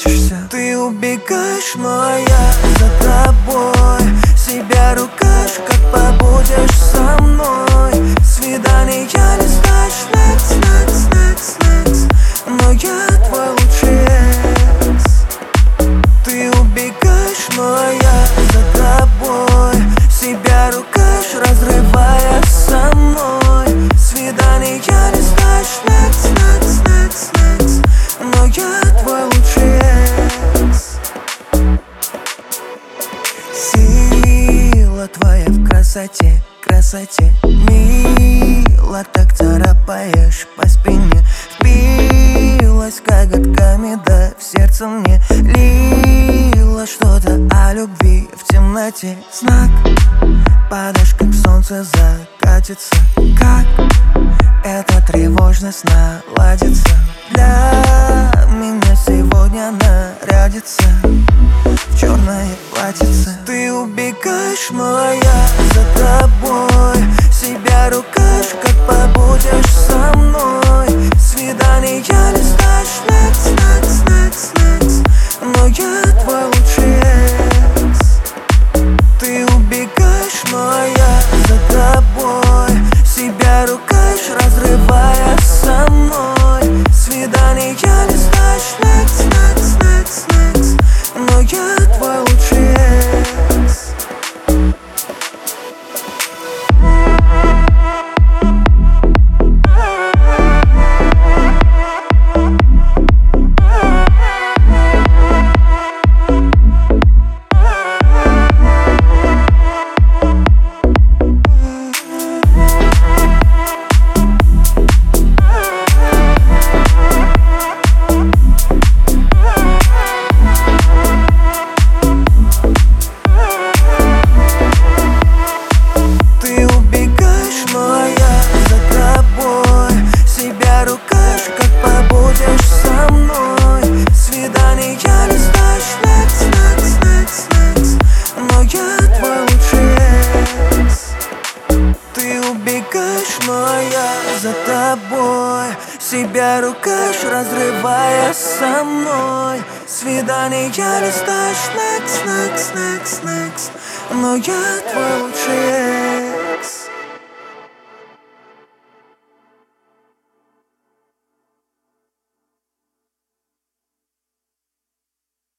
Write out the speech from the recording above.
прячешься. Ты убегаешь, но я за тобой. Себя ругаешь, как побудешь со мной. Свидание не знаешь, next. Но я твой лучший экс. Ты убегаешь, но я за тобой. Себя ругаешь, разрывая со мной. Свидание не знаешь, next. Но я твой лучший экс. Сила твоя в красоте, мило так царапаешь по спине. Впилась коготками, да в сердце мне лила что-то о любви в темноте. Знак, падаешь, как солнце закатится. Как эта тревожность наладится. Для меня сегодня нарядится в черное платьице. Ты убегаешь, но я за тобой. Себя ругаешь, как побудешь со мной. Свидание не знаешь, next. Но я твой лучший экс. Ты убегаешь, но я за тобой. Себя ругаешь, разрывая со мной. Свидание не знаешь, next. Но я твой лучший экс. Но я за тобой. Себя ругаешь, разрывая со мной. Свидание не знаешь, next. Но я твой лучший экс.